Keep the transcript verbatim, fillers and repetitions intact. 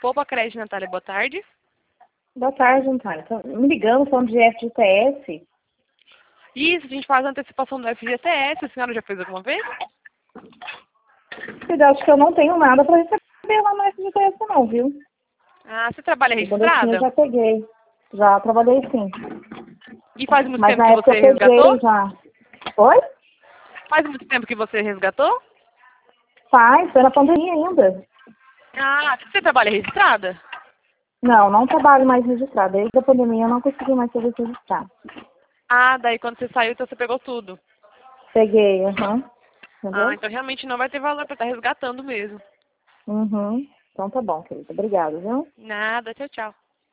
Poupa Crédito, Natália, boa tarde. Boa tarde, Antônio. Tô me ligando, falando de F G T S. Isso, a gente faz a antecipação do F G T S. A senhora já fez alguma vez? Eu acho que eu não tenho nada para receber lá no F G T S não, viu? Ah, você trabalha E quando eu tinha, registrada? eu já peguei. Já trabalhei sim. E faz muito Mas tempo na que época você eu peguei resgatou? já. Oi? Faz muito tempo que você resgatou? Faz, foi na pandemia ainda. Ah, você trabalha registrada? Não, não trabalho mais registrado. Desde a pandemia eu não consegui mais ser registrado. Ah, daí quando você saiu, então você pegou tudo. Peguei, aham. Ah, Entendeu? então realmente não vai ter valor pra estar resgatando mesmo. Uhum. Então tá bom, querida. Obrigada, viu? Nada, tchau, tchau.